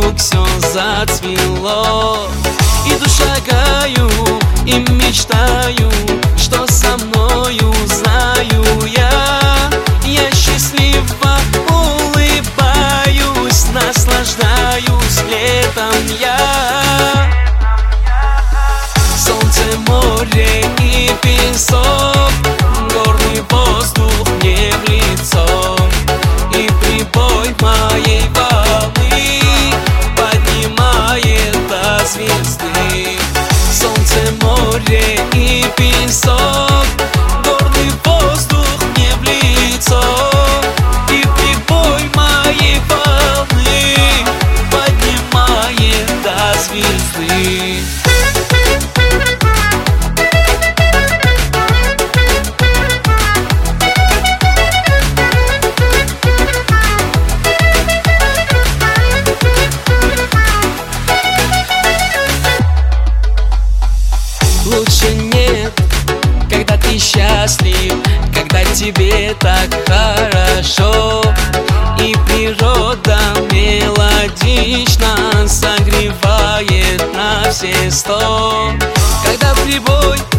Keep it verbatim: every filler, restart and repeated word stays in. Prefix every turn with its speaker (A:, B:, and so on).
A: вокруг все зацвело. Иду, шагаю и мечтаю, что со мною знаю я. Я счастливо улыбаюсь, наслаждаюсь летом я. Солнце, море и песок, горный воздух мне в лицо. И прибой моей волны поднимает до звезды. Солнце, море и песок, горный воздух мне в лицо. И прибой моей волны поднимает до звезды. Лучше нет, когда ты счастлив, когда тебе так хорошо. И природа мелодично согревает на все сто. Когда прибой